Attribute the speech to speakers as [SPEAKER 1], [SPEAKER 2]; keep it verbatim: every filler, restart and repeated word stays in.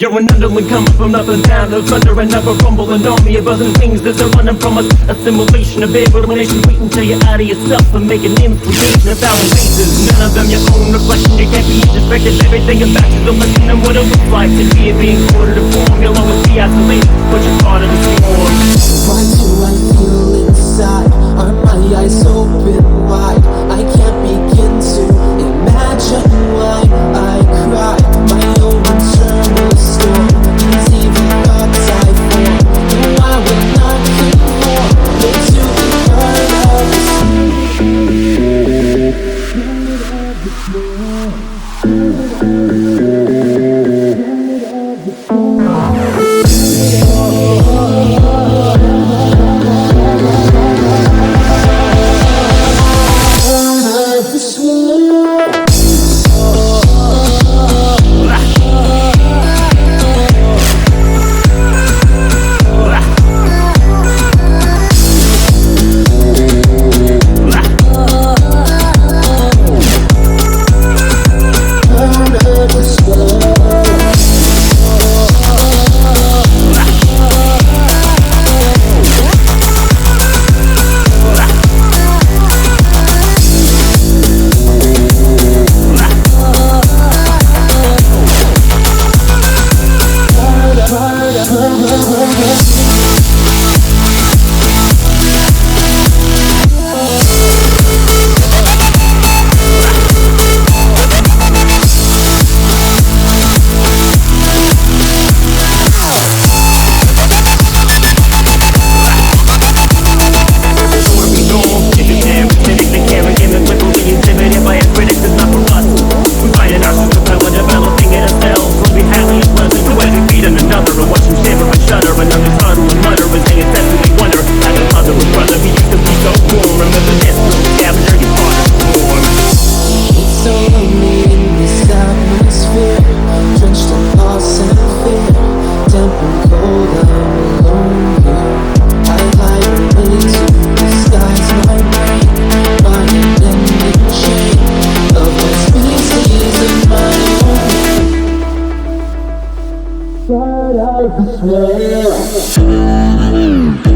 [SPEAKER 1] You're an underling coming from nothing down. No thunder and never rumble. An army of other things that are running from us. Assimilation of alienation. Wait until you're out of yourself and make an infiltration of thousand faces. None of them your own reflection. You can't be introspective. Everything about you. The lesson and what it looks like to be it being ordered to form. You'll always be isolated, but you're part of the swarm.
[SPEAKER 2] Why do I feel inside? Are my eyes open wide? I can't begin to imagine why I cry. My own internal storm. These evil thoughts I form. No, I will not conform. But to be part of
[SPEAKER 3] Yeah.